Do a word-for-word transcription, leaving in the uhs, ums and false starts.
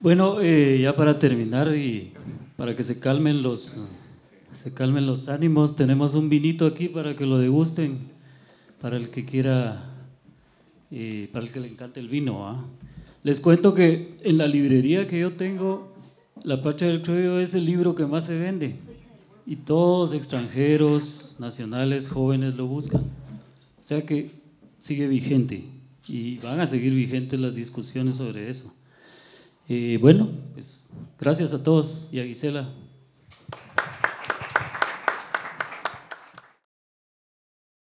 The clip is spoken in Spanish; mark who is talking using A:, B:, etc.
A: Bueno, eh, ya para terminar y para que se calmen los, se calmen los ánimos, tenemos un vinito aquí para que lo degusten, para el que quiera, eh, para el que le encante el vino, ¿ah? Les cuento que en la librería que yo tengo, La Patria del Criollo es el libro que más se vende y todos extranjeros, nacionales, jóvenes lo buscan. O sea que sigue vigente y van a seguir vigentes las discusiones sobre eso. Eh, bueno, pues gracias a todos y a Gisela.